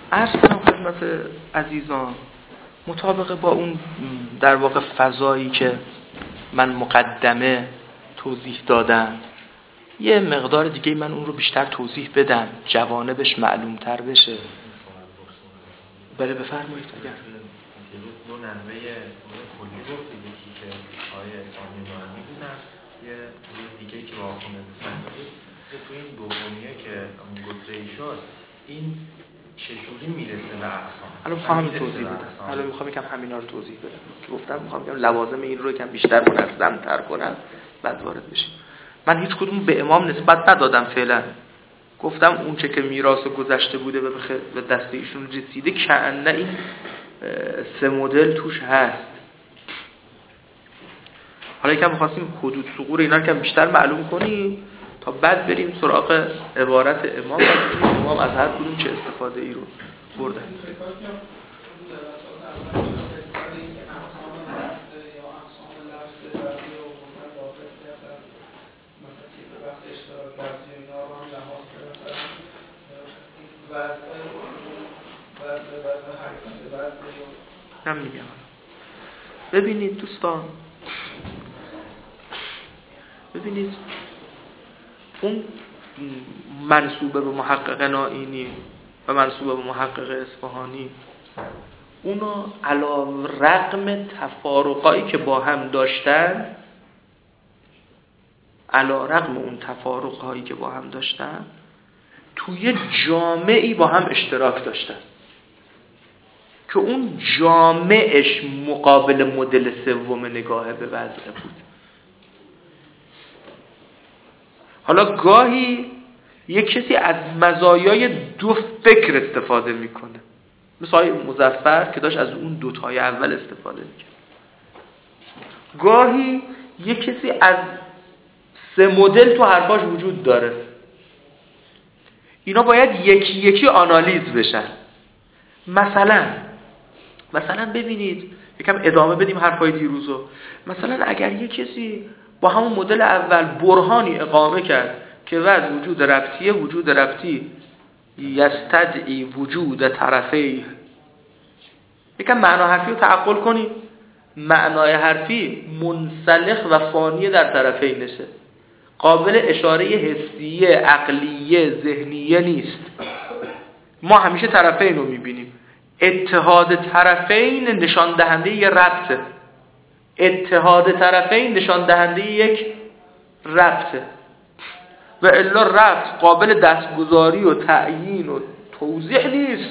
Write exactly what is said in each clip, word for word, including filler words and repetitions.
عرض کنم خدمت عزیزان مطابق با اون در واقع فضایی که من مقدمه توضیح دادم یه مقدار دیگه من اون رو بیشتر توضیح بدم، جوانبش معلوم تر بشه. بله بفرمایید. اگر دو نحوه کلی گفت، یکی که آیه اسلامی معنی بودن، یه دیگه که واقعا بسنده تو این دومیه که گذاری شد این چجوری میرسه به اقسام؟ الان میخوام همین توضیح بدم. الان میخوام یکم همینا رو توضیح بدم که گفتم میخوام بگم لوازم این رو یکم بیشتر منظم‌تر کنم بعد وارد بشیم. من هیچ کدوم به امام نسبت ندادم فعلا. گفتم اون چه که میراث گذشته بوده و به دست ایشون رسیده کأنه این سه مدل توش هست. حالا یکم می‌خواستیم حدود ثغور اینا رو بیشتر معلوم کنیم تا بعد بریم سراغ عبارت امام و امام از هر کدوم چه استفاده ای رو بردن. نمیگم. ببینید دوستان، ببینید اون منسوبه به محقق نائینی و منسوبه به محقق اصفهانی اونا علی رغم تفارقایی که با هم داشتن، علی رغم اون تفارقایی که با هم داشتن توی جامعی با هم اشتراک داشتن که اون جامعش مقابل مدل سوم نگاه به وضع بود. حالا گاهی یک کسی از مزایای دو فکر استفاده میکنه، مثل آقای مظفر که داشت از اون دوتای اول استفاده میکنه. گاهی یک کسی از سه مدل تو حرفاش وجود داره. اینا باید یکی یکی آنالیز بشن. مثلا مثلا ببینید یکم ادامه بدیم حرفای دیروزو. مثلا اگر یک کسی با همون مدل اول برهانی اقامه کرد که وجد وجود ربطیه، وجود ربطی یستدعی وجود طرفی، یکم معنا حرفی رو تعقل کنیم. معنای حرفی منسلخ و فانی در طرفینشه، قابل اشاره حسیه، عقلیه، ذهنیه نیست. ما همیشه طرفین رو میبینیم. اتحاد طرفین نشان دهنده یک ربطه. اتحاد طرفین نشان دهنده یک ربطه و الا ربط قابل دستگذاری و تعیین و توضیح نیست.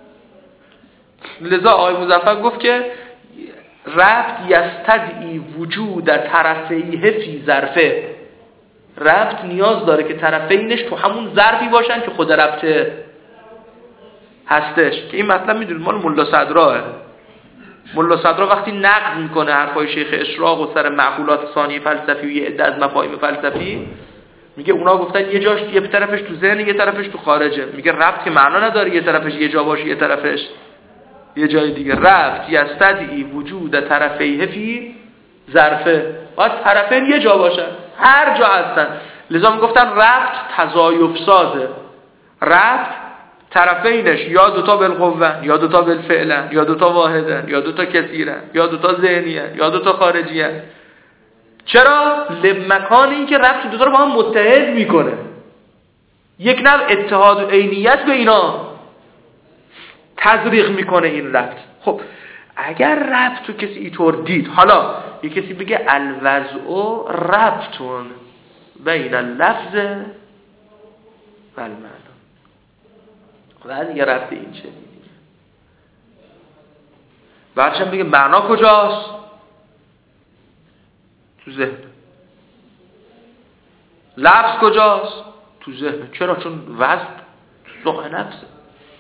لذا آقای مظفر گفت که ربط یستدعی وجود طرفیه فی ظرفه. ربط نیاز داره که طرفینش تو همون ظرفی باشن که خود ربطه هستش. که این مطلب میدونید مال ملا صدراه. ملا صدرا وقتی نقد میکنه حرفای شیخ اشراق و سر معقولات ثانی فلسفی و یه عده از مفاهیم فلسفی، میگه اونا گفتن یه جاش یه طرفش تو ذهن یه طرفش تو خارجه. میگه ربط که معنا نداره یه طرفش یه جا باشه یه طرفش یه جای دیگه. ربط یستدعی وجود طرفیه فی ظرفه، باید طرفین یه جا باشن، هر جا هستن. لذا میگفتن ربط تضایف سازه. ربط طرفینش یا دوتا بالقوه یا دوتا بالفعل یا دوتا واحدن یا دوتا کثیرن یا دوتا ذهنیه یا دوتا خارجیه. چرا؟ لمکانی که ربط دوتا رو با هم متحد میکنه. یک نوع اتحاد و عینیت به اینا تزریق میکنه این ربط. خب اگر ربط تو کسی اینطور دید، حالا یک کسی بگه الوضع ربطون بین اللفظ و المعنی، بعد یه ربط این چه میدید. بعدش هم بگه معنا کجاست؟ تو ذهن. لفظ کجاست؟ تو ذهن. چرا؟ چون وضع تو سوق نفسه.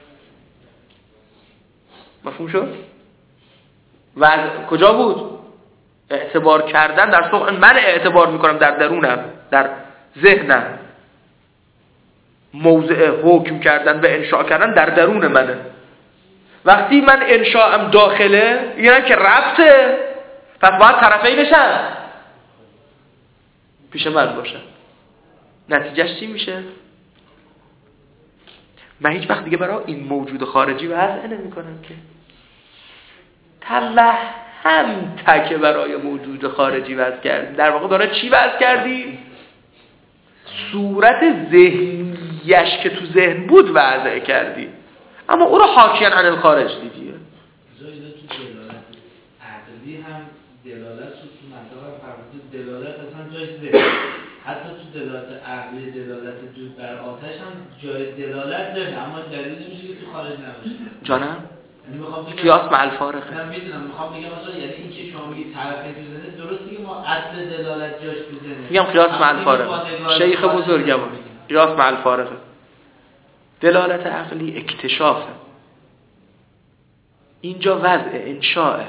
مفهوم شد؟ وضع کجا بود؟ اعتبار کردن در سوق. من اعتبار میکنم در درونم، در ذهنم. موضع حکم کردن و انشاء کردن در درون منه. وقتی من انشاءم داخله، یعنی که ربطه، پس باید طرفین بشن پیش من باشن. نتیجهش چی میشه؟ من هیچ وقت دیگه برای این موجود خارجی وضع نمی کنم که توهم تکه برای موجود خارجی وضع کردی. در واقع برای چی وضع کردی؟ صورت ذهنیش که تو ذهن بود وضع کردی، اما او رو حاکیاً عن الخارج دیدیه. جایی تو دلالت عقلی هم دلالت شد تو مطلب فرمود دلالت اصلا جای ذهن، حتی تو دلالت عقلی دلالت دود بر آتش هم جای دلالت داره، اما دلیل نمیشه که تو خارج نباشه. جانم؟ قیاس مع الفارقه. من میدونم، میخوام بگم مثلا یعنی این که شما میگید طرفین تو ذهن، درسته که ما اصل دلالت جاش تو ذهنه. میگم قیاس مع الفارقه. شیخ بزرگوار قیاس مع الفارقه. دلالت عقلی اکتشافه، اینجا وضع انشاءه.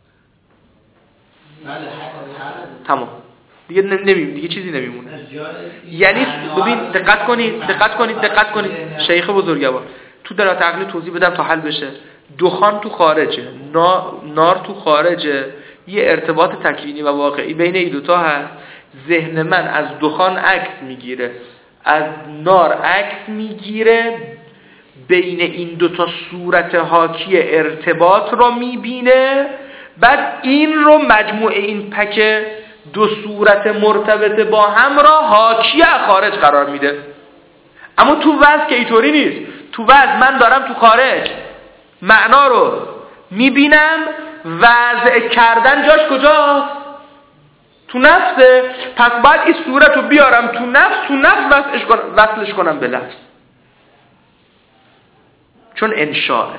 بله تمام دیگه نمیم دیگه چیزی نمیمونه. یعنی ببین دقت کنید دقت کنید دقت کنید شیخ بزرگوار تو دلالت عقلی توضیح بدم تا حل بشه. دخان تو خارجه، نار تو خارجه، یه ارتباط تکوینی و واقعی بین این دوتا هست. ذهن من از دخان عکس میگیره، از نار عکس میگیره، بین این دوتا صورت حاکی ارتباط رو میبینه، بعد این رو مجموع این پک دو صورت مرتبط با هم را حاکی خارج قرار میده. اما تو وضع که اینطوری نیست. تو وضع من دارم تو خارج معنا رو میبینم، وضع کردن جاش کجاست؟ تو نفسه. پس باید این صورت رو بیارم تو نفس، تو نفس وصلش کنم, وصلش کنم به لفظ، چون انشاءه.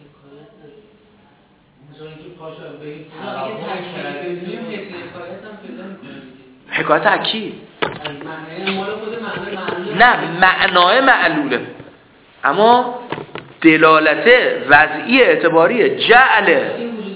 حکایت اکی نه معنای معلوله، اما دلالت وضعی اعتباریه. جعله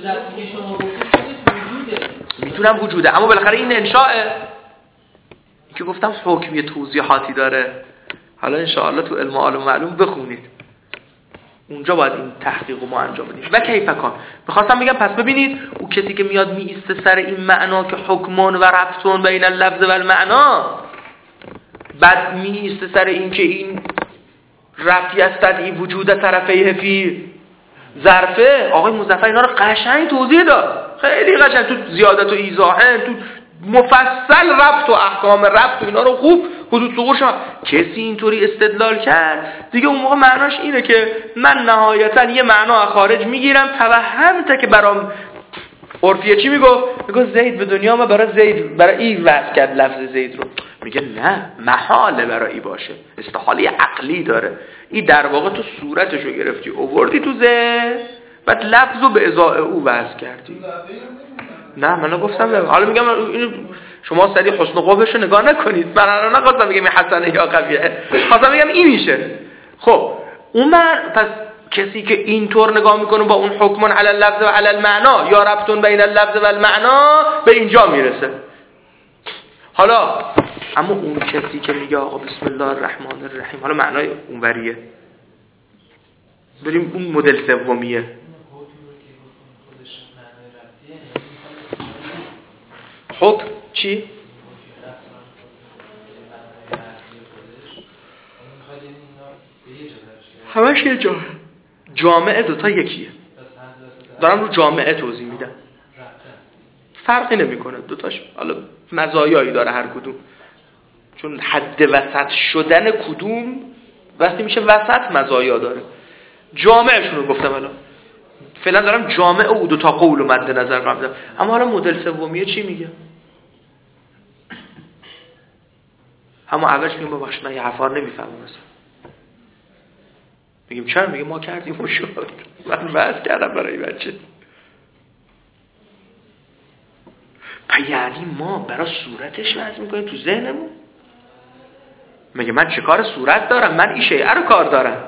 میتونم وجوده، اما بالاخره این انشاءه که گفتم حکمی توضیحاتی داره. حالا انشاءالله تو علم عالم معلوم بخونید، اونجا باید این تحقیق رو ما انجام بدیم. و کیفکان میخواستم بگم پس ببینید او کسی که میاد میایسته سر این معنا که حکمون و ربطون بین اللفظ و المعنا، بعد میایسته سر این که این ربطی است این وجود طرفیه فی ظرفه. آقای مظفر اینا رو قشنگ توضیح داد، خیلی قشنگ، تو زیادت و ایضاحه، تو مفصل ربط و احکام ربط و اینا رو خوب حدود ظهور شد. کسی اینطوری استدلال کرد دیگه اون موقع معناش اینه که من نهایتا یه معنا خارج میگیرم، توهم تا که برام عرفیه چی میگو؟ میگو زید به دنیا ما برای زید برای این وضع کرد لفظ زید رو. میگه نه، محاله برای ای باشه، استحاله عقلی داره. این در واقع تو صورتشو گرفتی اووردی تو ذهن، بعد لفظو به ازای او وضع کردی. نه من گفتم، حالا میگم شما سری حسن و قبحشو نگاه نکنید. من الان نخواستم بگم این حسنه یا قبیحه، خواستم بگم این میشه. خب اون من پس کسی که اینطور نگاه میکنه با اون حکمون علی اللفظ و علی المعنا یا ربطون بین اللفظ و المعنا به اینجا میرسه. حالا اما اون کسی که میگه آقا بسم الله الرحمن الرحیم، حالا معنای اونوریه، بریم اون مدل سومیه. حکم چی؟ همش یه جا جامعه دوتا یکیه. دارم رو جامعه توضیح میدم، فرقی نمی کنه دوتاش. حالا مزایایی داره هر کدوم، چون حد وسط شدن کدوم وقتی میشه وسط مزایا داره. جامعهشون رو گفتم الان، فعلا دارم جامعه او دوتا قول و مد نظر قرار میدم. اما حالا مدل سومیه چی میگه؟ اما اولش میگم باباش من یه حرفا نمیفهمم مثلا. میگیم چرا؟ میگه ما کردیم و شد، من وعظ کردم برای بچه. یعنی ما برای صورتش وعظ میکنیم تو ذهنمون؟ میگه من چه کار صورت دارم؟ من این شیعه رو کار دارم.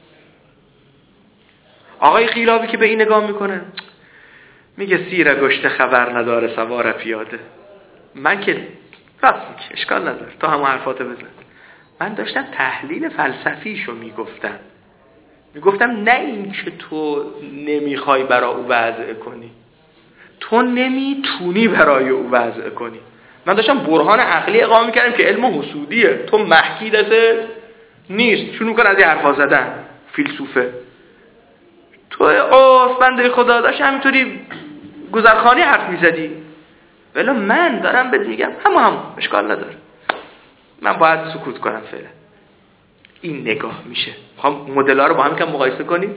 آقای خیلابی که به این نگاه میکنه میگه سیر گشته خبر نداره سوار پیاده. من که راست میگه، اشکال نداره، تو همون حرفاتو بزن. من داشتم تحلیل فلسفیشو میگفتم. میگفتم نه این که تو نمیخوای برای او وضع کنی، تو نمیتونی برای او وضع کنی. من داشتم برهان عقلی اقامه میکردم که علم حسودیه، تو محکی دسته نیست، شروع کن از این حرفا زدن. فیلسوفه. تو عرف بنده خدا داشت همینطوری گذرخانی حرف میزدی، ولی من دارم بهت میگم همه هم اشکال نداره، من باید سکوت کنم فعلا. این نگاه میشه. میخوام مدل‌ها رو با هم کم مقایسه کنیم.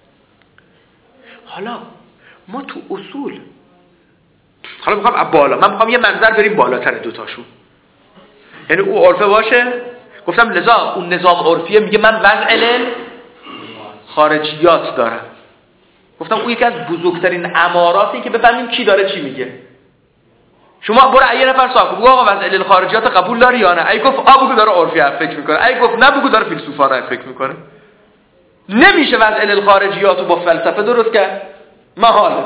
حالا ما تو اصول، حالا میخوام بالا، من میخوام یه منظر بریم بالاتر دوتاشون، یعنی او عرفه باشه. گفتم لذا اون نظام عرفیه میگه من وضع خارجیات دارم. گفتم اون یکی از بزرگترین اماراتی که بفهمیم کی داره چی میگه. شما برو یه نفر صاحب بگو آقا وضع خارجیات قبول داری یا نه؟ ای گفت آ بگو داره عرفی فکر میکنه، ای گفت نه بگو داره فیلسوفانه فکر میکنه. نمیشه وضع خارجیات رو با فلسفه درست کرد، محاله.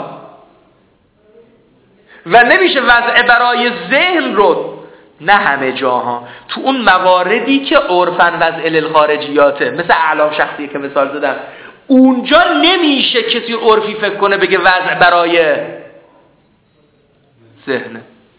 و نمیشه وضع برای ذهن رو، نه همه جاها، تو اون مواردی که عرفن وضع خارجیاته، مثل اعلام شخصی که مثال زدم، اونجا نمیشه کسی عرفی فکر کنه بگه وضع برای ذهنه.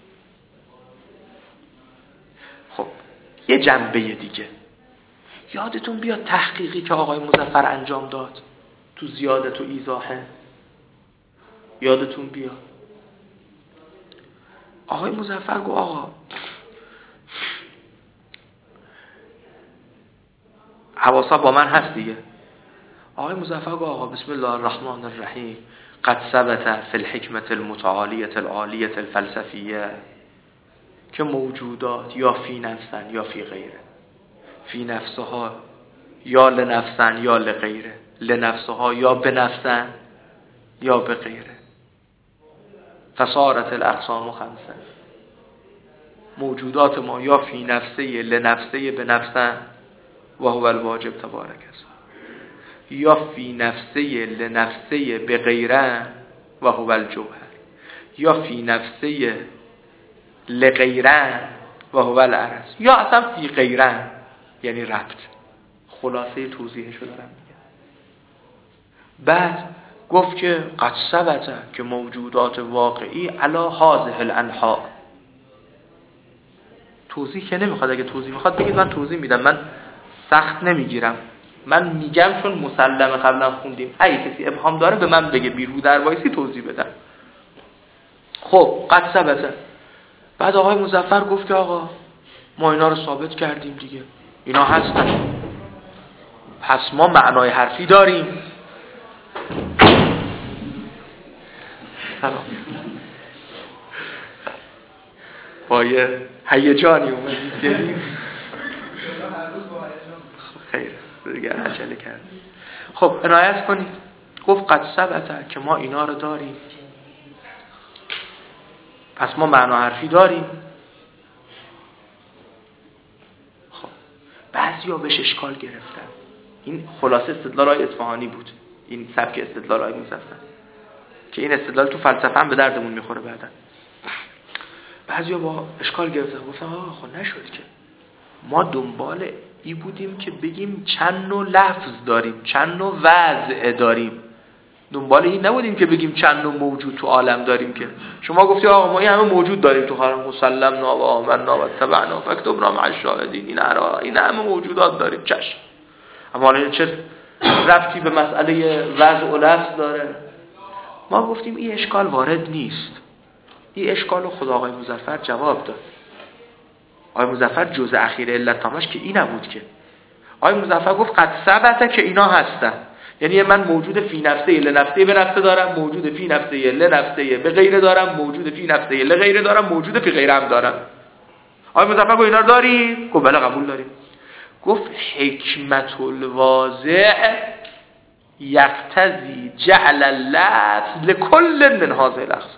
خب یه جنبه دیگه یادتون بیاد تحقیقی که آقای مظفر انجام داد تو زیادت و ایضاحه، یادتون بیاد آقای مظفر گفت آقا حواسا با من هست دیگه. آقای مظفر گفت آقا بسم الله الرحمن الرحیم قد ثبت فی الحکمت المتعالیة العالیة الفلسفیه که موجودات یا فی نفسن یا فی غیره، فی نفسها یا لنفسن یا لغیره، لنفسها یا بنفسن یا بغیره، فصارت الاقسام خمسه، موجودات ما یا فی نفسه لنفسه بنفسن و هو الواجب تبارک است، یا فی نفسه لنفسه بغیره و هو الجوهر، یا فی نفسه لغیره و هو العرض، یا اصلا فی غیره یعنی ربط. خلاصه توضیحش رو دارم میگم. بعد گفت که قد ثبت که موجودات واقعی علی هذه الانحاء. توضیح که نمیخواد، اگه توضیح میخواد بگید من توضیح میدم، من سخت نمیگیرم، من میگم چون مسلمه قبلا خوندیم، اگه کسی ابهام داره به من بگه، بیرو در وایسی توضیح بدم. خب قد ثبت. بعد آقای مظفر گفت که آقا ما اینا رو ثابت کردیم دیگه، اینا هستن، پس ما معنای حرفی داریم. سلام. با یه هیجانی اومدید دیدیم. خیر دیگه عجله کرد. خب عنایت کنید. گفت قد ثبت که ما اینا رو داریم، پس ما معنا حرفی داریم. خب بعضیا بهش اشکال گرفتن. این خلاصه استدلال های اصفهانی بود، این سبک استدلال های مظفر، که این استدلال تو فلسفه هم به دردمون میخوره بعدا. بعضیا با اشکال گرفتن، گفتن آقا خب نشد که ما دنبال ای بودیم که بگیم چند نوع لفظ داریم، چند نوع وضع داریم، دنبال این نبودیم که بگیم چند نوع موجود تو عالم داریم. که شما گفتی آقا ما این همه موجود داریم تو عالم، مسلمنا و آمنا و تبعنا فاکتبنا مع الشاهدین، این هر این همه موجودات داریم، چشم. اما حالا چه ربطی به مسئله وضع و لفظ داره؟ ما گفتیم این اشکال وارد نیست. این اشکال رو خود آقای مظفر جواب داد. آقای مظفر جزء اخیر علت تامش که این نبود که آقای مظفر گفت قد ثبت که اینا هستن، یعنی من موجود فی نفسه لنفسه به نفسه دارم، موجود فی نفسه لنفسه به غیره دارم، موجود فی نفسه لغیره دارم، موجود فی غیره هم دارم. آقای مظفر گفت اینا رو داری؟ گفت بله قبول داریم. گفت حکمت الواضع یقتضی جعل اللفظ لکل من هذه الاقسام.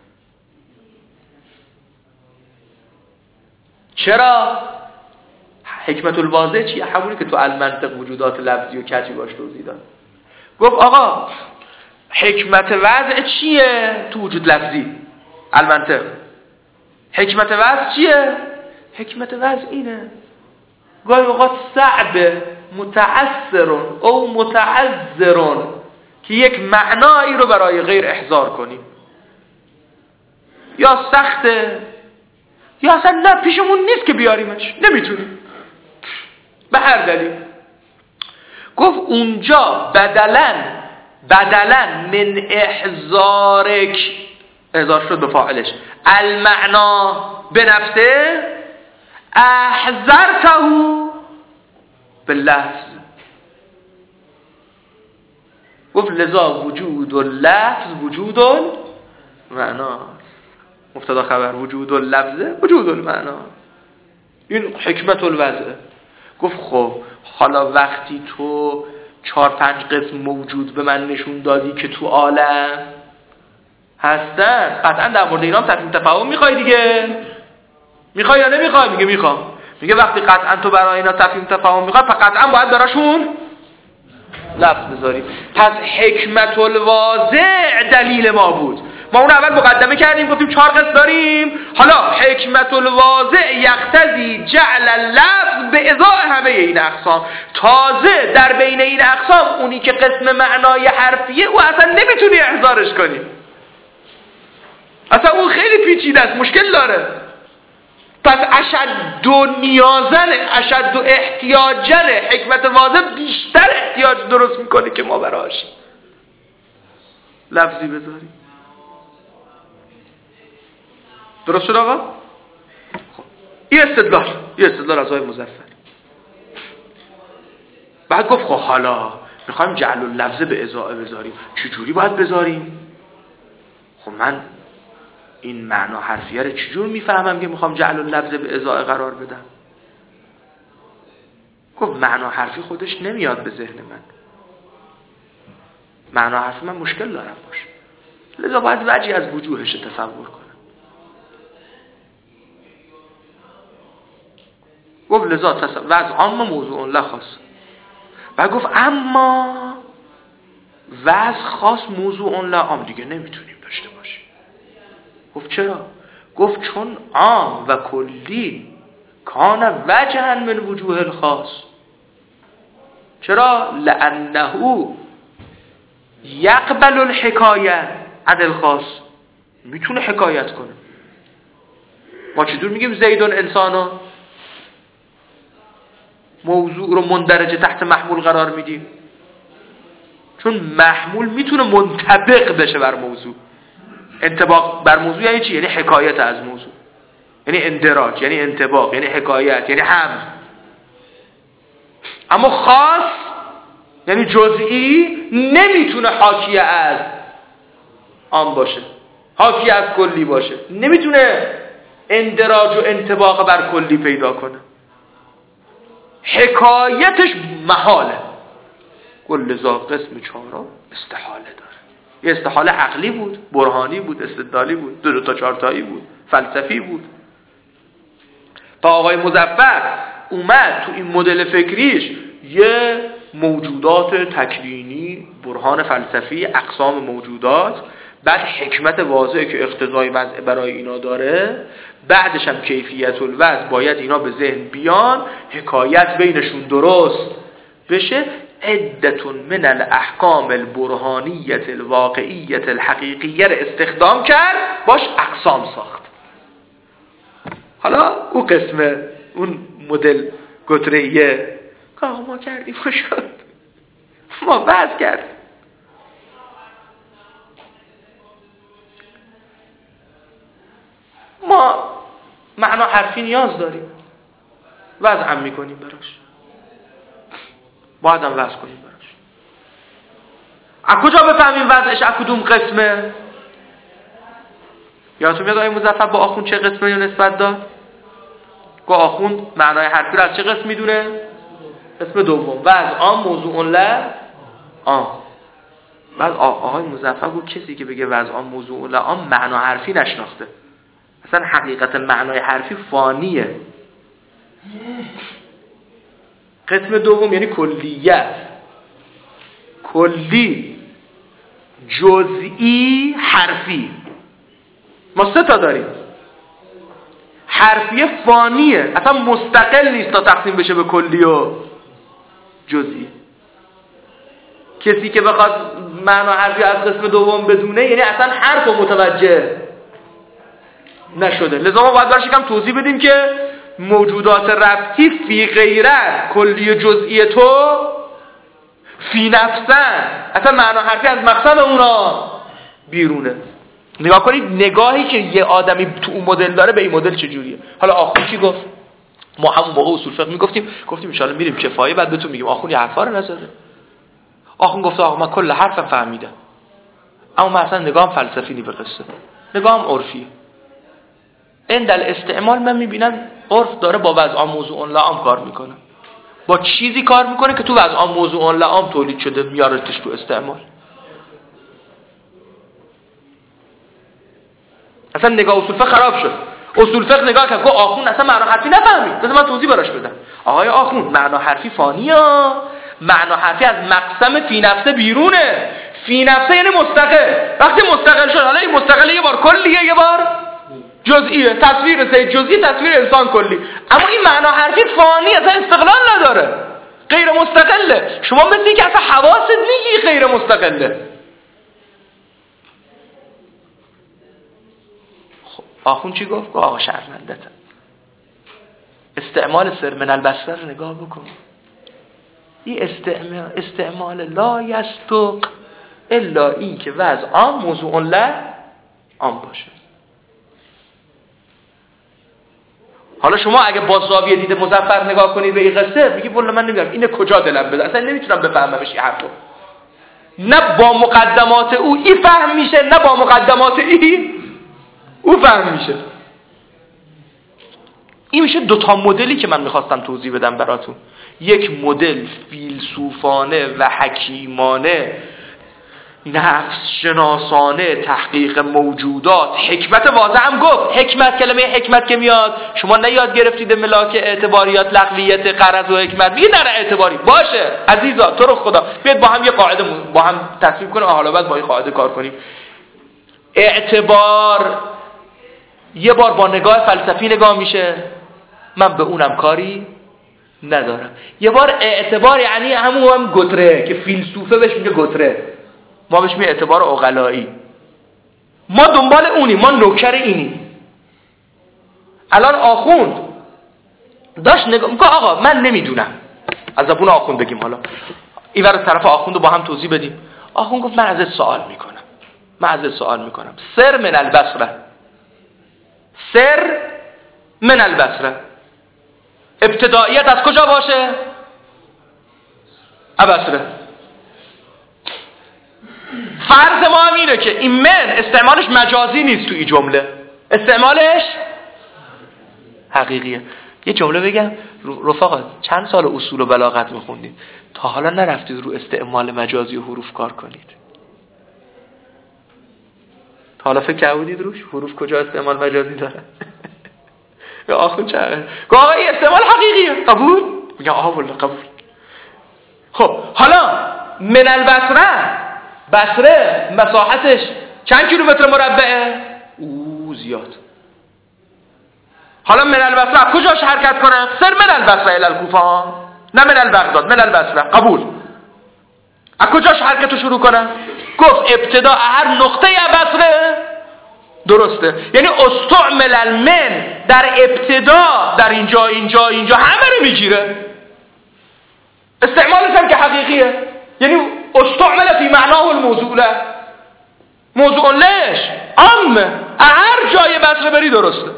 چرا؟ حکمت الواضع چیه؟ همونی که تو المنطق وجودات لفظی و کجی باش توضیح داد. گفت آقا حکمت وضع چیه تو وجود لفظی المنطق؟ حکمت وضع چیه؟ حکمت وضع اینه گاهی اوقات صعب متعثر او متعذر که یک معنایی رو برای غیر احضار کنیم، یا سخته یا اصلا نه پیشمون نیست که بیاریمش، نمیتونیم به هر دلیل. گفت اونجا بدلن بدلن من احضارک، احضار شد به فاعلش، المعنا به نفسه، احضرته به لفظ. گفت لذا وجود و لفظ وجود المعناست. مبتدا خبر وجود اللفظه وجود المعنا، این حکمت الوضعه. گفت خب حالا وقتی تو چهار پنج قسم موجود به من نشون دادی که تو عالم هستن، قطعا در مورد اینا تفهیم تفاهم میخوای دیگه، میخوای یا نمیخوای؟ میگه میخوام. میگه وقتی قطعا تو برای اینا تفهیم تفاهم میخوای، پس قطعا باید براشون لفظ بذاریم. پس حکمت الواضع دلیل ما بود. ما اون اول مقدمه کردیم گفتیم چهار قسم داریم، حالا حکمت الواضع یقتضی جعل اللفظ به ازای همه این اقسام. تازه در بین این اقسام اونی که قسم معنای حرفیه او اصلا نمیتونی احضارش کنی، اصلا اون خیلی پیچیده است، مشکل داره. پس اشد و نیازن اشد و احتیاجن حکمت واضح بیشتر احتیاج درست میکنه که ما براش لفظی بذاریم. درست شد آقا؟ خب این استدلال این استدلال از آقای مظفر. بعد گفت خب حالا میخوایم جعل اللفظ به اضاءه بذاریم، چجوری باید بذاریم؟ خب من این معنا حرفیه رو چجور میفهمم که میخوام جعل اللفظ به اضاءه قرار بدم؟ گفت معنا حرفی خودش نمیاد به ذهن من، معنا حرفی من مشکل دارم باشه، لذا باید وجهی از وجوهش تصور کنم. گفت لذا تصور وضع عام موضوع لخاص. بعد گفت اما وضع خاص موضوع لعام دیگه نمیتونیم داشته باشیم. گفت چرا؟ گفت چون عام و کلی کان وجها من وجوه الخاص. چرا؟ لانه یقبل الحکایه عن الخاص، میتونه حکایت کنه. ما چطور میگیم زیدون انسانو، موضوع رو مندرجه تحت محمول قرار میدیم؟ چون محمول میتونه منطبق بشه بر موضوع. انطباق بر موضوع یعنی چی؟ یعنی حکایت از موضوع، یعنی اندراج، یعنی انطباق، یعنی حکایت، یعنی حمل. اما خاص یعنی جزئی نمیتونه حاکی از عام باشه، حاکی از کلی باشه، نمیتونه اندراج و انطباق بر کلی پیدا کنه، حکایتش محاله. کل ذا قسم چهارم استحاله داره. یه استحاله عقلی بود، برهانی بود، استدلالی بود، دو دو تا چهارتایی بود، فلسفی بود. تا آقای مظفر اومد تو این مدل فکریش یه موجودات تکوینی، برهان فلسفی، اقسام موجودات، بعد حکمت واضحه که اقتضای وضع برای اینا داره، بعدش هم کیفیت الوضع، باید اینا به ذهن بیان، حکایت بینشون درست بشه. عدتون من الاحکام البرهانیت الواقعیت الحقیقیه رو استخدام کرد، باش اقسام ساخت. حالا اون قسم اون مدل گتریه که ما کردیم و شد، ما بحث کردیم. ما معنا حرفی نیاز داریم، وضع هم میکنیم براش، باید هم وضع کنیم براش. از کجا بفهمیم وضعش از کدوم قسمه؟ یادتون میاد آقای مظفر با آخوند چه قسمه یا نسبت داد؟ که آخوند معنای حرفی رو از چه قسم میدونه؟ قسم دوم. وضع عام موضوع له عام. بعد آقای مظفر گفت کسی که بگه وضع عام موضوع له عام معنا حرفی نشناخته، اصلا حقیقت معنای حرفی فانیه. قسم دوم یعنی کلیت، کلی، جزئی، حرفی. ما سه تا داریم. حرفی فانیه، اصلا مستقل نیست تا تقسیم بشه به کلی و جزئی. کسی که بخواد معنا حرفی از قسم دوم بدونه یعنی اصلا حرف رو متوجه نشده. لذا ما باید برش کم توضیح بدیم که موجودات ربطی فی غیرت کلی و جزئی تو فی نفسن، اصلا معنا حرفی از مقصد اونا بیرونه. نگاه کنید نگاهی که یه آدمی تو اون مدل داره به این مدل چجوریه. حالا آخون چی گفت؟ ما همون موقع اصول فقه میگفتیم، گفتیم ان شاءالله میریم کفایه بعد بهتون میگیم آخون یه حرفا رو نزده. آخون گفت آقا من کل حرفم فهمیدم، اما من اصلا نگاهم فلسفی نی به قصه، نگاهم عرفیه. این دل استعمال من میبینم عرف داره با وضع موضوع لعام کار میکنه، با چیزی کار میکنه که تو وضع موضوع لعام تولید شده میارتش تو استعمال. اصلا نگاه اصول فقه خراب شد. اصول فقه نگاه کرد گفت آخون اصلا معنا حرفی نفهمید. بذار من توضیح براش بدم. آقای آخون معنا حرفی فانیه، معنا حرفی از مقسم فی نفسه بیرونه. فی نفسه یعنی مستقل. وقتی مستقل شد، حالا این مستقل یه بار کلیه یه بار جزئیه. تصویر سید جزئی، تصویر انسان کلی. اما این معنا حرفی فانی اصلا استقلال نداره، غیر مستقله. شما مثل اینکه اصلا حواست نیست غیر مستقله. خب آخون چی گفت؟ آقا شرمندته. استعمال سر من البصره رو نگاه بکن. این استعمال استعمال لا یستق الا این که وضع عام موضوع له عام باشه. حالا شما اگه با زاویه دید مظفر نگاه کنید به این قصه میگی والله من نمیدونم اینه کجا دلم بده، اصلا نمیتونم بفهممش این حرفو. نه با مقدمات او این فهم میشه، نه با مقدمات ای او فهم میشه. این میشه دوتا مدلی که من میخواستم توضیح بدم براتون. یک مدل فیلسوفانه و حکیمانه، نفس شناسانه، تحقیق موجودات، حکمت واضح هم گفت. حکمت، کلمه حکمت که میاد شما نیاد گرفتید ملاک اعتباریات لغویت غرض و حکمت میگه در اعتباری باشه عزیزا تو رو خدا بیاد با هم یه قاعده با هم تصویب کنیم، حالا بعد با این قاعده کار کنیم. اعتبار یه بار با نگاه فلسفی نگاه میشه، من به اونم کاری ندارم. یه بار اعتبار یعنی همون هم گتره که فیلسوفه بهش میگه گتره، ما بهش میگه اعتبار عقلایی. ما دنبال اونیم، ما نوکر اینیم. الان آخوند داشت نگاه میگه آقا من نمیدونم، از زبون آخوند بگیم، حالا این ور طرف آخوند رو با هم توضیح بدیم. آخوند گفت من ازت سوال میکنم، من ازت سوال میکنم سر من البصره، سر من البصره ابتداییت از کجا باشه؟ البصره. فرض ما هم اینه که این من استعمالش مجازی نیست تو این جمله، استعمالش حقیقیه. یه جمله بگم رفقا، چند سال اصول و بلاغت میخوندید تا حالا نرفتید رو استعمال مجازی و حروف کار کنید؟ تا حالا فکر کردید روش حروف کجا استعمال مجازی داره؟ یا آخون چه آقا این استعمال حقیقیه، قبول؟ میگه آها والله قبول. خب حالا من البصره، بصره مساحتش چند کیلومتر مربعه؟ او زیاد. حالا من البصره کجاش حرکت کنم؟ سر من البصره الی الکوفه، نه من البغداد، من البصره. قبول. از کجاش حرکتو شروع کنم؟ گفت ابتدا هر نقطه بصره درسته، یعنی استعمل المن در ابتدا در اینجا اینجا اینجا همه رو میگیره. استعمالش هم که حقیقیه، یعنی استعمل فی معناه الموضوع له، موضوع لهش عام، هر جای بصره بری درسته،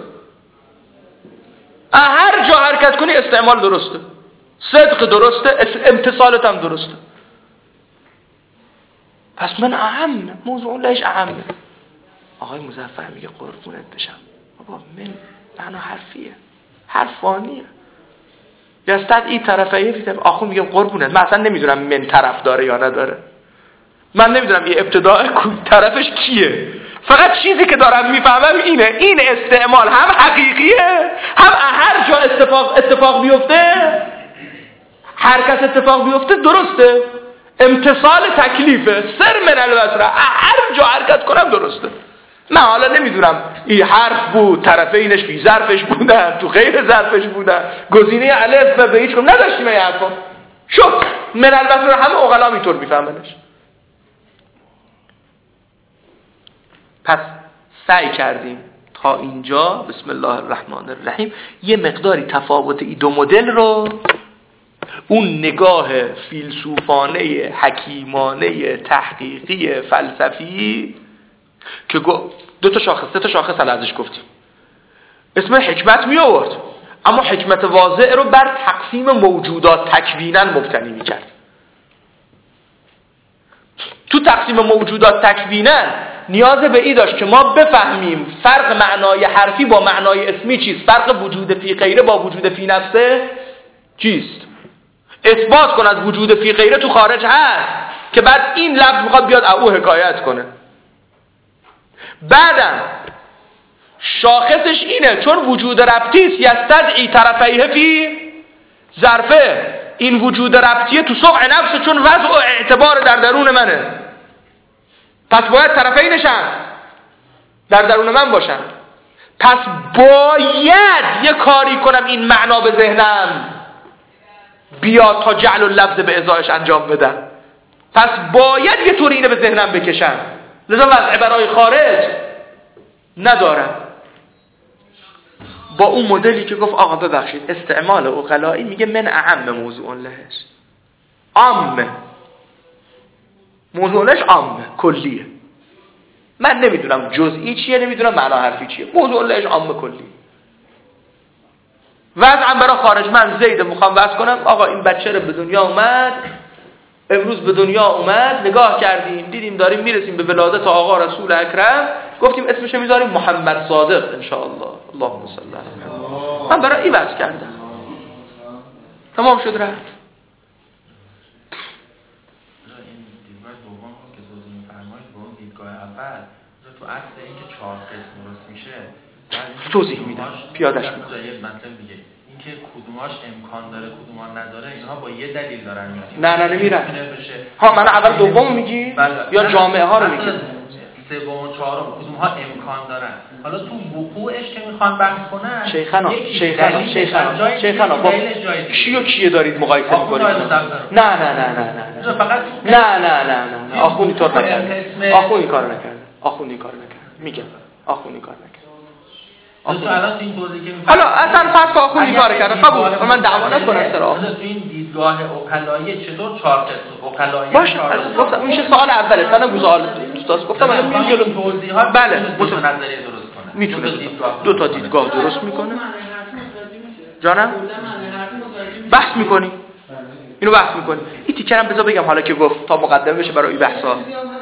هر جا حرکت کنی استعمال درسته، صدق درسته، امتصالت هم درسته. پس من اهم، موضوع لهش اهمه. آقای مظفر میگه قربونت بشم بابا من معنا حرفیه، حرفانیه. یستد این طرفه فیتم. آخو میگه قربونت من اصلا نمیدونم من طرف داره یا نداره، من نمیدونم یه ابتداء طرفش کیه، فقط چیزی که دارم میفهمم اینه این استعمال هم حقیقیه، هم هر جا اتفاق اتفاق بیفته، هر کس اتفاق بیفته درسته، امتصال تکلیفه. سر من البصره، هر جا حرکت کنم درسته. من حالا نمیدونم این حرف بود طرفینش فی ظرفش بودن تو غیر ظرفش بودن، گزینه الف و به هیچ کدوم نداشتیم این حرفا. شد من البصره همه عقلا اینطور میفهمنش. پس سعی کردیم تا اینجا بسم الله الرحمن الرحیم یه مقداری تفاوت این دو مدل رو اون نگاه فیلسوفانه حکیمانه تحقیقی فلسفی که دو تا شاخص سه تا شاخص الان ازش گفتیم، اسم حکمت می آورد، اما حکمت واضح رو بر تقسیم موجودات تکویناً مبتنی می کرد. تو تقسیم موجودات تکویناً نیاز به این داشت که ما بفهمیم فرق معنای حرفی با معنای اسمی چیست، فرق وجود فی غیره با وجود فی نفسه چیست، اثبات کن از وجود فی غیره تو خارج هست که بعد این لفظ میخواد بیاد او حکایت کنه. بعدم شاخصش اینه چون وجود ربطی است یستدعی طرفیه فی ظرفه، این وجود ربطیه تو سقع نفسه چون وضع و اعتبار در درون منه، پس باید طرفینش هم در درون من باشن، پس باید یه کاری کنم این معنا به ذهنم بیاد تا جعل اللفظ به ازایش انجام بدم، پس باید یه طوری اینو به ذهنم بکشم، لذا وضع برای خارج ندارم. با اون مدلی که گفت آقا ببخشید استعمال عقلایی میگه من اعم موضوع لهش، عام موضوع لهش عام کلیه، من نمیدونم جزئی چیه، نمیدونم معنا حرفی چیه، موضوع لهش عام کلی. وضعم برای خارج من زید میخوام وضع کنم، آقا این بچه رو به دنیا اومد، امروز به دنیا اومد، نگاه کردیم دیدیم داریم میرسیم به ولادت آقا رسول اکرم، گفتیم اسمش میذاریم محمد صادق انشاءالله، اللهم صل علی محمد، من برای این وضع کردم، تمام شد رفت. این دیدگاه دوم که توضیح می‌فرمایید با اون دیدگاه اول تو اصل اینکه چهار قسم درست میشه توضیح میدم، پیادهش میکنم. یه مطلب دیگه اینکه کدوماش امکان داره کدوما نداره، اینها با یه دلیل دارن میاد. نه نه نمیرن. ها من اول دوم میگی بله. یا جامعه ها رو میگی؟ سوم و چهارم کدومها امکان دارن. حالا تو وقوعش که میخوان بحث کنن شیخانا شیخانا شیخانا شیخانا با کیو کیه دارید مقایسه میکنید؟ نه نه نه نه نه فقط نه نه نه نه آخونی طور نکرده، آخونی کار نکرده، آخونی کار نکرده، میگم آخونی کار نکرده. تو الان این توضیح که حالا اصلا فرض آخونی کار کرده قبول، من دعوا نکنم سر تو این دیدگاه عقلایی چطور چهار قسم عقلایی باشه گفتم میشه سوال اوله، من گفتم سوال دوستاست گفتم الان میگم جلو توضیحات بله دو تا نظریه درست کنه، میتونه دو تا دیدگاه درست میکنه. جانم بحث میکنی اینو بحث میکنی این تیکرم بذار بگم حالا که گفت تا مقدمه بشه برای این بحثا.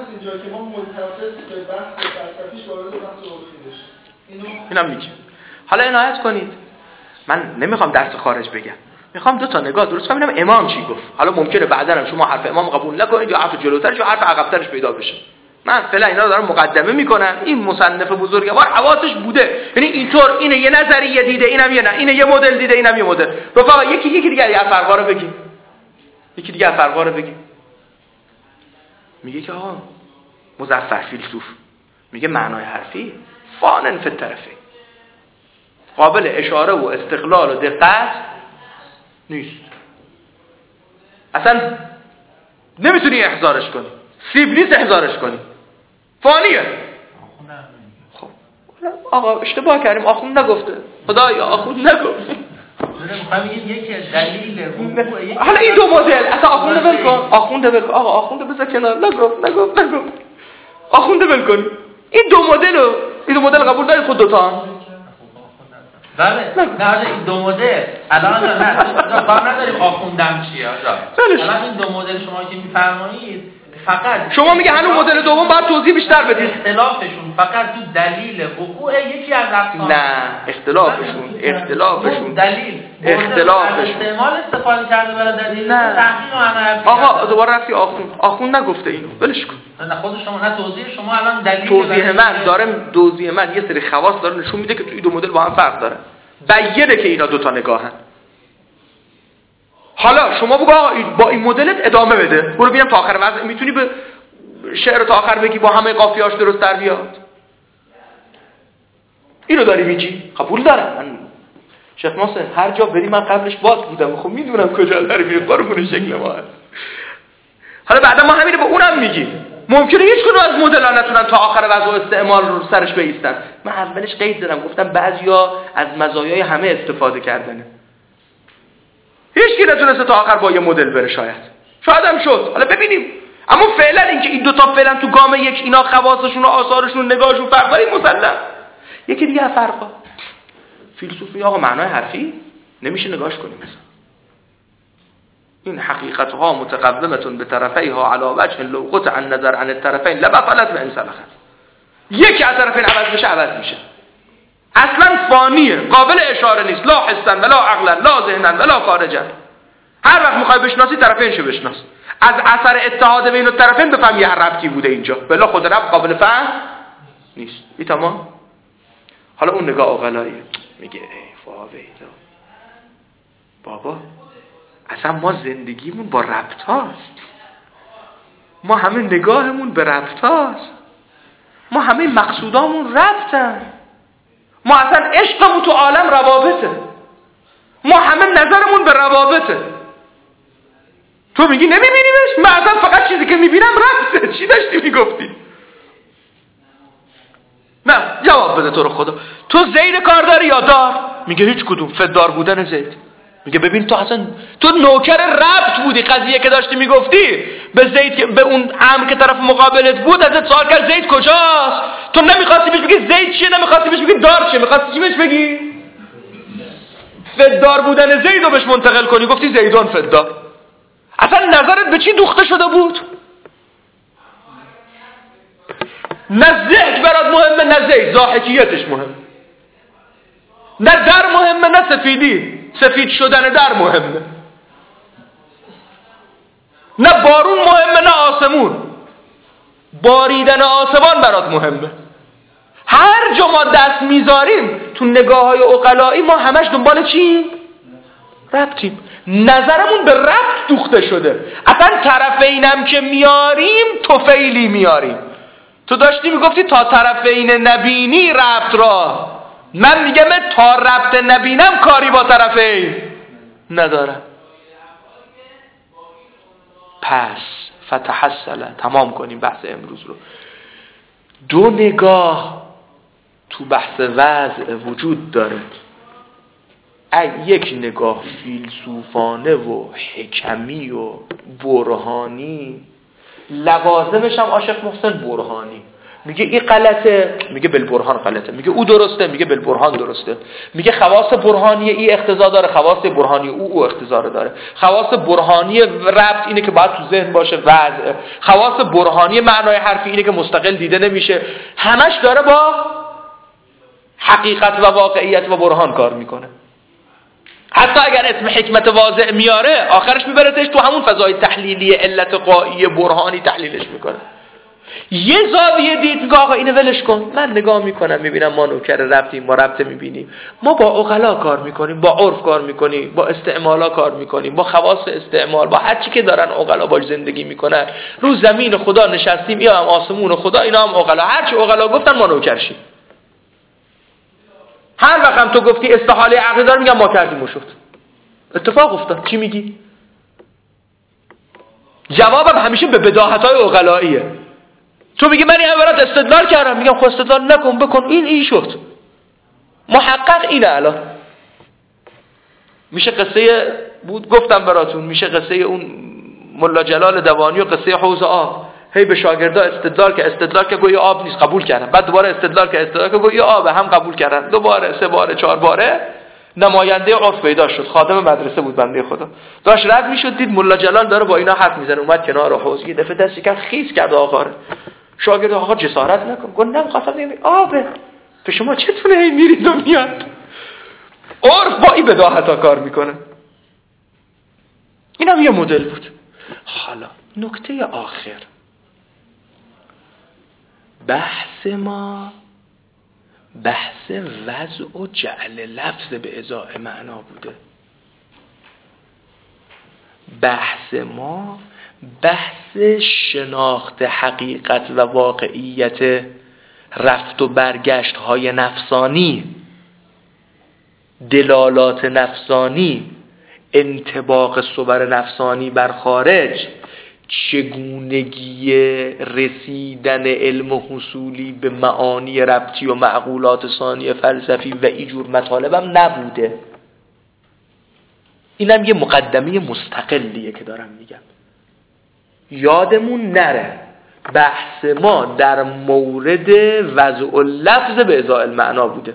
اینم میگه. حالا عنایت کنید من نمیخوام درس خارج بگم، میخوام دو تا نگاه درست کنم ببینم امام چی گفت. حالا ممکنه بعدا هم شما حرف امام قبول نکنید یا حرف جلوترش یا حرف عقب‌ترش پیدا بشه. من فعلا اینا رو دارم مقدمه میکنم. این مصنف بزرگوار حواسش بوده، یعنی اینطور اینه یه نظریه دیده، اینم یه نه، اینه یه مدل دیده، اینم یه مدل. رفقا یکی یکی دیگه یه فرقا رو بگیم، یکی دیگه فرقا رو بگیم. میگه که آقا مظفر فیلسوف میگه معنای حرفی فانن فی الطرفین، قابل اشاره و استقلال و دقت نیست، اصلا نمیتونی احضارش کنی، سیب نیست احضارش کنی، فانیه. خب آقا اشتباه کردیم، آخوند نگفته، خدایا آخوند نگفت. حالا این دو مدل اصلا آخونده ول کن، آخونده ول کن، آقا آخونده بذار کنار، نگفت نگفت نگفت آخونده ول کن. این دو مدلو این دو مدل قبول دارید خود دوتا؟ بله نه این دو مدل الان نه کار نداریم آخوندم چیه آجا. الان این دو مدل شما که میفرمایید فقط شما میگه هنوز مدل دوم باید توضیح بیشتر بدید. اختلافشون فقط تو دلیل وقوع یکی از اقسام. نه اختلافشون اختلافشون دلیل اختلافشون استعمال استفاده کرده برای دلیل نه. تحقیق و عمل. آقا دوباره رفتی آخوند آخوند نگفته اینو ولش کن. نه خود شما نه توضیح شما الان دلیل توضیح من داره توضیح من یه سری خواص داره نشون میده که تو این دو مدل با هم فرق داره، بیانه که اینا دو تا نگاهن. حالا شما بگو آقا با این مدلت ادامه بده، برو ببینم تا آخر وضع میتونی به شعر تا آخر بگی با همه قافیه‌اش درست در بیاد. اینو داری میگی قبول دارم من شیخ محسن هر جا بری من قبلش باز بودم، خب میدونم کجا داری میری، قربون شکل ما هست. حالا بعدا ما همینو به اونم میگیم، ممکنه هیچ کدوم از مدل‌ها نتونن تا آخر وضع و استعمال رو سرش بایستن. من اولش قید دادم گفتم بعضیا از مزایای همه استفاده کردنه، هیچ کی نتونسته تا آخر با یه مدل بره. شاید شاید هم شد، حالا ببینیم. اما فعلا اینکه این دو تا فعلا تو گام یک اینا خواصشون و آثارشون نگاهشون فرق داره مسلم. یکی دیگه فرقا فیلسوفی آقا معنای حرفی نمیشه نگاهش کنیم. مثلا این حقیقتها متقدمتون به طرفیها علی وجه لو قطع النظر عن الطرفین لبطلت و انسلخت. یکی از طرفین عوض بشه عوض میشه، اصلا فانیه، قابل اشاره نیست، لا حسن ولا عقلا لا ذهنا ولا خارجا. هر وقت میخوای بشناسی طرفینشو بشناس، از اثر اتحاد بین الطرفین بفهم یه ربطی بوده اینجا، بلا خود ربط قابل فهم نیست. این تمام. حالا اون نگاه عقلایی میگه ای فاویدا بابا اصلا ما زندگیمون با ربط هاست، ما همه نگاهمون به ربط هاست، ما همه مقصودامون ربطن، ما اصلا عشقمون تو عالم روابطه، ما همه نظرمون به روابطه. تو میگی نمیبینیمش؟ من اصلا فقط چیزی که میبینم ربطه. چی داشتی میگفتی؟ نه جواب بده تو رو خدا. تو زید کار داری یا دار؟ میگه هیچ کدوم. فدار بودن زید. میگه ببین تو اصلا تو نوکر ربط بودی. قضیه که داشتی میگفتی به زید، به اون امر که طرف مقابلت بود ازت سوال کرد زید کجاست؟ تو نمیخواستی بهش بگی زید چیه، نمیخواستی بهش بگی دار چیه، میخواستی چی بهش بگی؟ فدار بودن زید رو بهش منتقل کنی. گفتی زیدان فدار. اصلا نظرت به چی دوخته شده بود؟ نه ذهن برات مهمه، نه زید ضاحکیتش مهمه، نه در مهمه نه سفیدی، سفید شدن در مهمه، نه بارون مهمه نه آسمون، باریدن آسمان برات مهمه. هر جا ما دست میذاریم تو نگاه های عقلایی ما همش دنبال چیم؟ ربطیم. نظرمون به ربط دوخته شده. اصلا طرفینم که میاریم توفیلی میاریم. تو داشتی میگفتی تا طرفین نبینی ربط را، من میگم تا ربط نبینم کاری با طرفین ندارم. پس فتحصل، تمام کنیم بحث امروز رو. دو نگاه تو بحث وضع وجود داره. یک نگاه فیلسوفانه و حکمی و برهانی، لوازمش هم عاشق محسن برهانی. میگه این غلطه، میگه بالبرهان غلطه، میگه او درسته، میگه بالبرهان درسته، میگه خواص برهانی ای اقتضا داره، خواص برهانی او او اقتضا داره، خواص برهانی ربط اینه که باید تو ذهن باشه وضع، خواص برهانی معنای حرفی اینه که مستقل دیده نمیشه. همش داره با حقیقت و واقعیت و برهان کار میکنه. حتی اگر اسم حکمت واضح میاره آخرش میبرتش تو همون فضای تحلیلی علت قایی برهانی تحلیلش میکنه. یه زاویه دید میگه آقا اینو ولش کن، من نگاه میکنم میبینم ما نوکر ربطیم، ما ربط میبینیم، ما با عقلا کار میکنیم، با عرف کار میکنیم، با استعمالا کار میکنیم، با خواص استعمال، با هر چی که دارن عقلا باش زندگی میکنن. رو زمین خدا نشستیم، یا هم آسمون خدا، اینا هم عقلا، هر چی عقلا گفتن ما نوکرشیم. هر وقت هم تو گفتی استحاله عقلی دار میگم ما کردیم و شد، اتفاق افتاد. چی میگی؟ جوابم همیشه به بداهت‌های عقلاییه. تو میگی من این عبارت استدلال کردم، میگم خب استدلال نکن، بکن، این این شد، محقق اینه. الان میشه قصه بود گفتم براتون، میشه قصه اون ملا جلال دوانی و قصه حوض آب. هی به شاگردا استدلال که استدلال که گویا آب نیست، قبول کردن. بعد دوباره استدلال که استدلال که گویا آب، هم قبول کردن. دوباره سه باره چهار باره نماینده عرف پیدا شد، خادم مدرسه بود بنده خدا، داشت رد میشد دید ملا جلال داره با اینا حرف میزنه، اومد کنار حوض، یه دفعه دستی کرد خیس کرد آقا. شاگرد آقا جسارت نکن، گفت نه خواستم بگم آبه، به شما چطوره هی میرید و میاد؟ عرف با این بداهتا کار میکنه. این هم یه مدل بود. حالا نکته آخر بحث ما بحث وضع و جعل لفظ به ازای معنا بوده. بحث ما بحث شناخت حقیقت و واقعیت رفت و برگشت های نفسانی، دلالات نفسانی، انطباق صور نفسانی بر خارج، چگونگی رسیدن علم و حصولی به معانی ربطی و معقولات ثانی فلسفی و اینجور مطالب هم نبوده. اینم یه مقدمه مستقلیه که دارم میگم. یادمون نره بحث ما در مورد وضع اللفظ به ازاء المعنا بوده.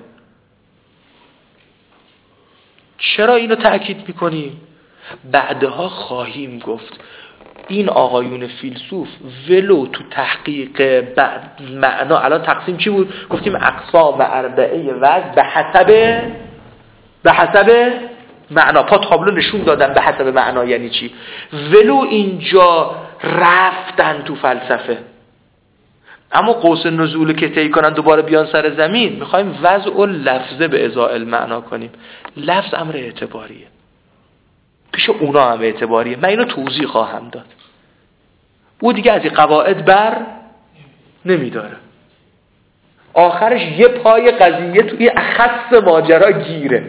چرا اینو تأکید میکنیم؟ بعدها خواهیم گفت این آقایون فیلسوف ولو تو تحقیق معنا، الان تقسیم چی بود؟ گفتیم اقسام اربعه وضع به حسب به حسب معنا. پا تابلو نشون دادن به حسب معنا یعنی چی. ولو اینجا رفتن تو فلسفه، اما قوس نزول که طی کنن دوباره بیان سر زمین، میخوایم وضع و لفظه به ازاء المعنا کنیم. لفظ امر اعتباریه، پیش اونا هم اعتباریه. من اینو توضیح خواهم داد. او دیگه از این قواعد بر نمیداره، آخرش یه پای قضیه توی اخص ماجرا گیره.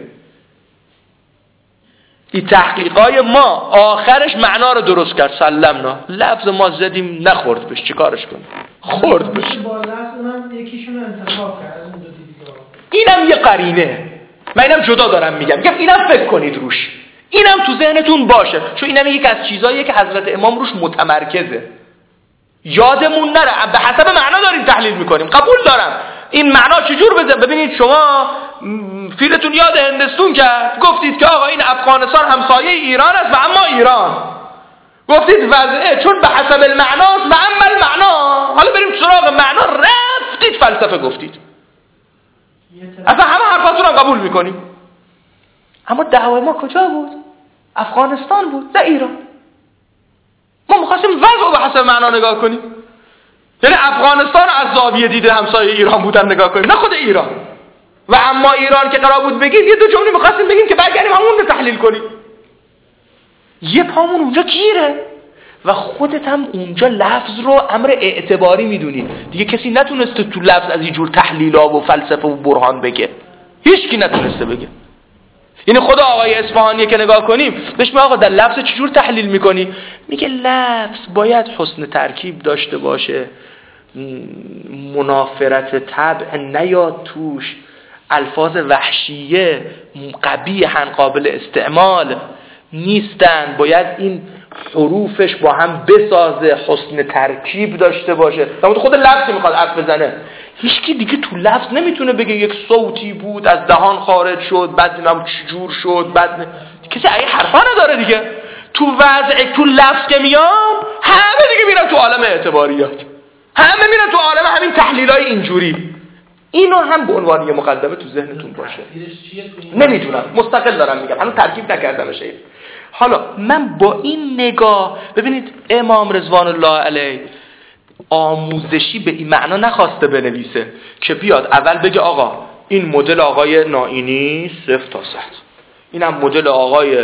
این تحقیقای ما آخرش معنا رو درست کرد، سلمنا. لفظ ما زدیم نخورد بش، چیکارش کنیم؟ خورد بش. با لفظ اونم یکیشون انتخاب کرد از اون دو دیگه. اینم یه قرینه، من اینم جدا دارم میگم. میگم اینم فکر کنید روش، اینم تو ذهنتون باشه، چون اینم یک از چیزاییه که حضرت امام روش متمرکزه. یادمون نره به حسب معنا داریم تحلیل میکنیم. قبول دارم این معنا چجور بزن. ببینید شما فیلتون یاد هندستون کرد، گفتید که آقا این افغانستان همسایه ایران است و اما ایران، گفتید وضعه چون به حسب المعناست و اما المعنا. حالا بریم سراغ معنا، رفتید فلسفه گفتید. اصلا همه حرفاتون رو قبول میکنیم، اما دعوای ما کجا بود؟ افغانستان بود، نه ایران. ما می‌خواستیم وضع رو به حسب معنا نگاه کنیم، یعنی افغانستان از زاویه دید همسایه ایران بودن نگاه کنیم، نه خود ایران. و اما ایران که قرار بود بگیم، یه دو جمله می‌خواستیم بگیم که برگردیم همون رو تحلیل کنیم. یه پامون اونجا گیره و خودت هم اونجا لفظ رو امر اعتباری میدونی. دیگه کسی نتونسته تو لفظ از این جور تحلیل‌ها و فلسفه و برهان بگه، هیچ کی نتونسته بگه. یعنی خدا آقای اصفهانی که نگاه کنیم بهش میگه آقا در لفظ چجور تحلیل میکنی؟ میگه لفظ باید حسن ترکیب داشته باشه، منافرت طبع نیاد توش، الفاظ وحشیه قبیحاً قابل استعمال نیستن، باید این حروفش با هم بسازه، حسن ترکیب داشته باشه. در خود لفظی میخواد حرف بزنه. هیچکی دیگه تو لفظ نمیتونه بگه یک صوتی بود از دهان خارج شد بعد اینم چجور شد بعد ن... کسی این حرفا نداره دیگه. تو وضع تو لفظ که میام همه دیگه میرن تو عالم اعتباریات، همه میرن تو عالم همین تحلیلای اینجوری. اینو هم به عنوان یه مقدمه تو ذهنتون باشه. نمیدونم، مستقل دارم میگم، هنوز ترکیب نکردمش. حالا من با این نگاه، ببینید امام رضوان الله علیه آموزشی به این معنا نخواسته بنویسه که بیاد اول بگه آقا این مدل آقای نائینی صفر تا صد، اینم مدل آقای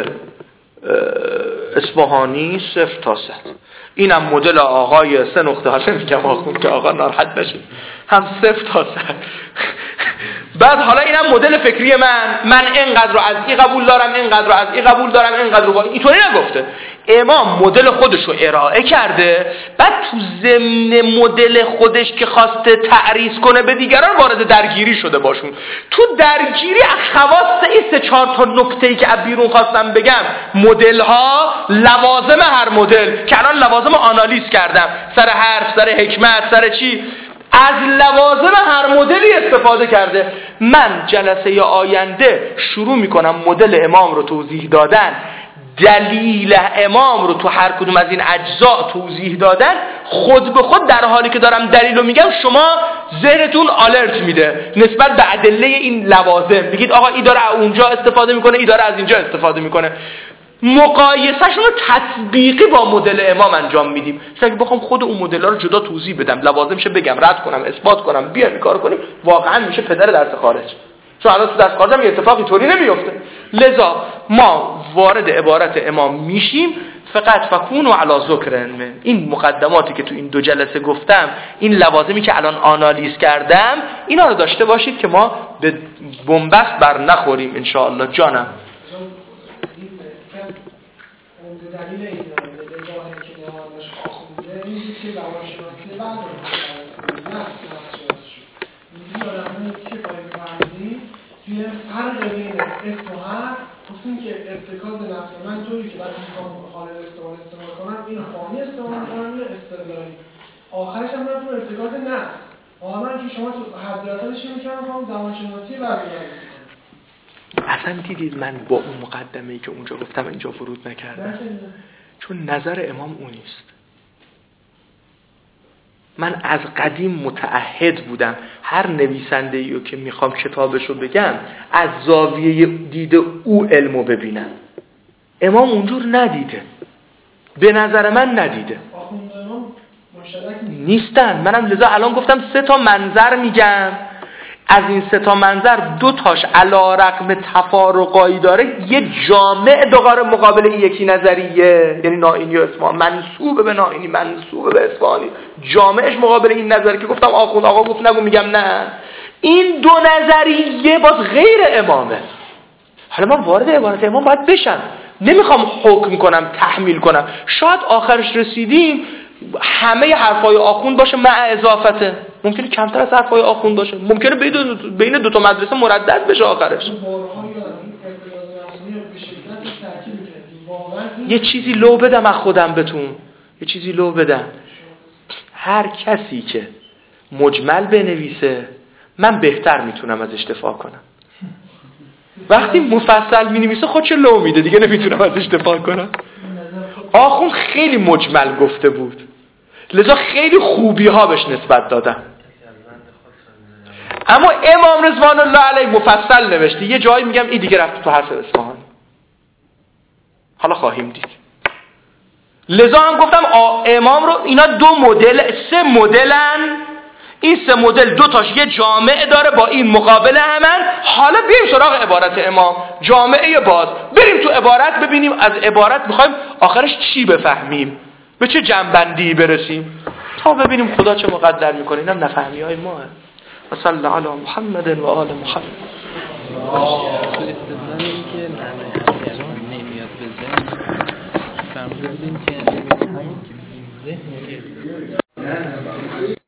اصفهانی صفر تا صد، اینم مدل آقای سه نقطه هاشه میگم آخون که آقا ناراحت نشه، هم صفر تا صد. بعد حالا اینم مدل فکری من، من اینقدر رو از این قبول دارم، اینقدر رو از این قبول دارم، اینقدر رو با اینطوری نگفته. امام مدل خودش رو ارائه کرده، بعد تو ضمن مدل خودش که خواسته تعریض کنه به دیگران وارد درگیری شده باشون. تو درگیری خواص این سه چهار تا نکته‌ای که از بیرون خواستم بگم، مدل ها، لوازم هر مدل که الان لوازم آنالیز کردم، سر حرف، سر حکمت، سر چی، از لوازم هر مدلی استفاده کرده. من جلسه آینده شروع میکنم مدل امام رو توضیح دادن، دلیل امام رو تو هر کدوم از این اجزا توضیح دادن. خود به خود در حالی که دارم دلیل رو میگم شما ذهنتون آلرت میده نسبت به ادله این لوازم، میگید آقا این داره اونجا استفاده میکنه، این داره از اینجا استفاده میکنه. مقایسه‌شون رو تطبیقی با مدل امام انجام میدیم. اگه بخوام خود اون مدل‌ها رو جدا توضیح بدم، لوازمش بگم، رد کنم، اثبات کنم، بیام این کارو کنیم، واقعا میشه پدر درس خارج. چون الان تو درس خارج هم اتفاقی طوری نمیفته. لذا ما وارد عبارت امام میشیم، فقط فکونوا علی ذکر. این مقدماتی که تو این دو جلسه گفتم، این لوازمی که الان آنالیز کردم، اینا رو داشته باشید که ما به بنبست بر نخوریم ان شاء الله. جانم دلیل این نگاهی که نمازش آخونده این بود که روانشناسی بعد رو نه نفسشناسی شد. اینجوری آدمایی که باید فهمیدیم توی فرق بین اسم و حرف اینکه ارتکاز نفس من طوری که وقتی میخوام خالد استعمال استعمال کنم این خانی استعمال کنم یا استقلالی آخرش هم من تو ارتکاز نفس آمن که شما تو حضرتانش میکنم میخوام زمانشناسی برمیگردید. اصلا دیدید من با اون مقدمه‌ای که اونجا گفتم اینجا ورود نکردم چون نظر امام اون نیست. من از قدیم متعهد بودم هر نویسنده‌ای رو که میخوام کتابشو بگم از زاویه دید او علمو ببینم. امام اونجور ندیده، به نظر من ندیده نیستن. منم لذا الان گفتم سه تا منظر میگم، از این سه تا منظر دو تاش علی رغم تفارقایی داره یه جامع دوباره مقابل این یکی نظریه، یعنی نائینی و اصفهانی منسوب به نائینی منسوب به اصفهانی، جامعش مقابل این نظر که گفتم آخوند آقا گفت نگو میگم نه. این دو نظریه باز غیر امامه. حالا من وارد عبارت امام باید بشم، نمیخوام حکم کنم تحمیل کنم. شاید آخرش رسیدیم همه حرفای آخوند باشه مع اضافته، ممکنه کمتر از حرفای آخوند باشه، ممکنه بین دو تا مدرسه مردد بشه آخرش. یه چیزی لو بدم از خودم بهتون، یه چیزی لو بدم. هر کسی که مجمل بنویسه من بهتر میتونم ازش دفاع کنم. وقتی مفصل مینویسه خودش لو میده دیگه نمیتونم ازش دفاع کنم. آخوند خیلی مجمل گفته بود لذا خیلی خوبی ها بهش نسبت دادم، اما امام رضوان الله علیه مفصل نوشته. یه جایی میگم این دیگه رفت تو حرف اصفهانی، حالا خواهیم دید. لذا هم گفتم امام رو اینا دو مدل سه مدلن، این سه مدل دو تاش یه جامعه داره با این مقابل همن. حالا بیایم سراغ عبارت امام، جامعه باز بریم تو عبارت ببینیم از عبارت میخوایم آخرش چی بفهمیم، به چه جنبندی برسیم تا ببینیم خدا چه مقدر میکنه. اینم نفهمی های ما هست. و صلی الله علی محمد و آل محمد. تو استدلالی که الان نمیاد بزن فرمودین که همین که ذهن